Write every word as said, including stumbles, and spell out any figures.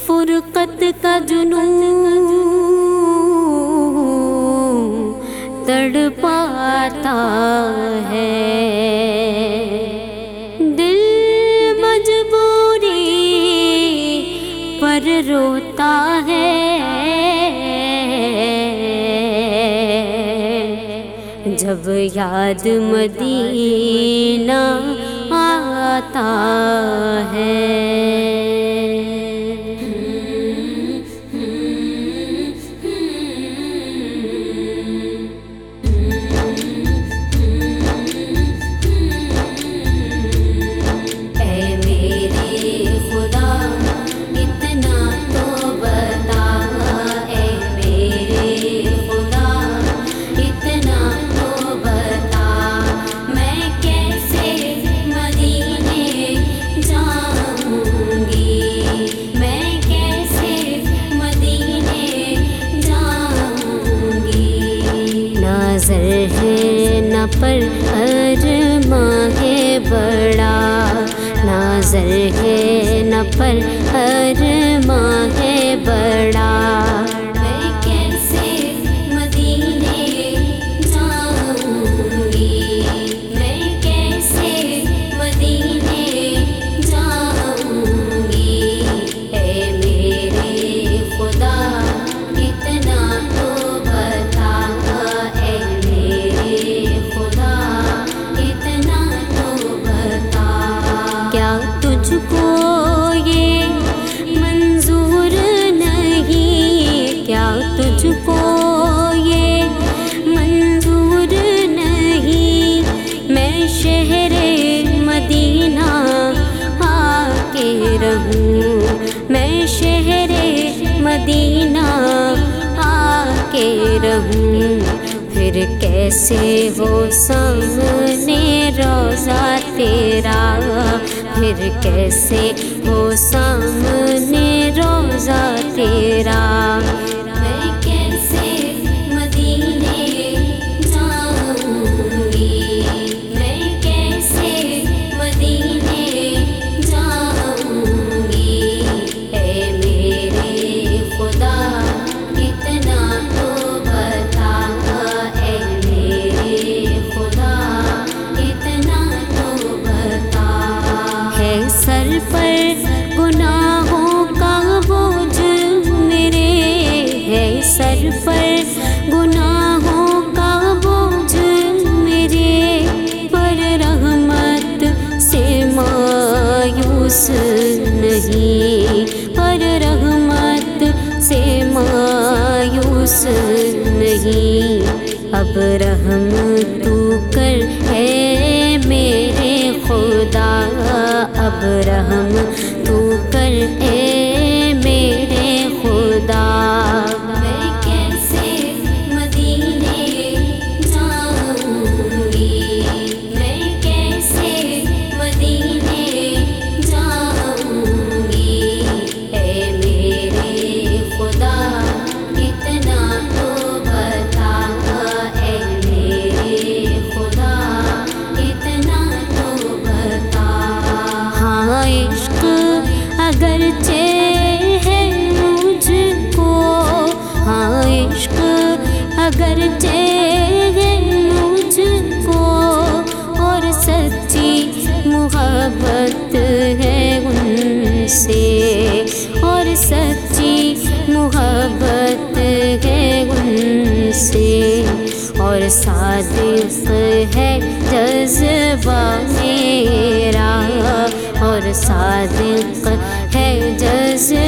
فرقت کا جنون تڑپاتا ہے، دل مجبوری پر روتا ہے، جب یاد مدینہ آتا ہے۔ نظر ہے نہ پر ارماں ہے بڑا، نظر ہے نہ پر ارماں ہے بڑا، میں کیسے مدینے جاؤں گی، میں کیسے مدینے جاؤں گی، اے میرے خدا اتنا تو بتا، تجھ کو یہ منظور نہیں، کیا تجھ کو یہ منظور نہیں، میں شہر مدینہ آ کے رہوں، میں شہر مدینہ آ کے رہوں، پھر کیسے ہو سامنے روضہ تیرا، پھر کیسے ہو سامنے روضہ تیرا، میں کیسے مدینے جاؤں گی، میں کیسے مدینے جاؤں گی، اے میرے خدا اتنا تو بتا، اے میرے خدا اتنا تو بتا، ہے سر پر گناہوں کا بوجھ میرے، ہے سر پر گناہوں کا بوجھ میرے، پر رحمت سے مایوس نہیں، پر رحمت سے مایوس نہیں، اب رحم تو کر ہے میرے خدا، اب رحم تو کر اے میرے خدا، میں کیسے مدینے جاؤں گی، میں کیسے مدینے جاؤں گی، اے میرے خدا اتنا تو بتا، اے میرے خدا اتنا تو بتا، ہاں عشق اگرچہ ہے مجھ کو، ہاں عشق اگرچہ ہے مجھ کو، اور سچی محبت ہے ان سے، اور سچی محبت ہے ان سے، اور صادق ہے جذبہ میرا، اور صادق ہے جذبہ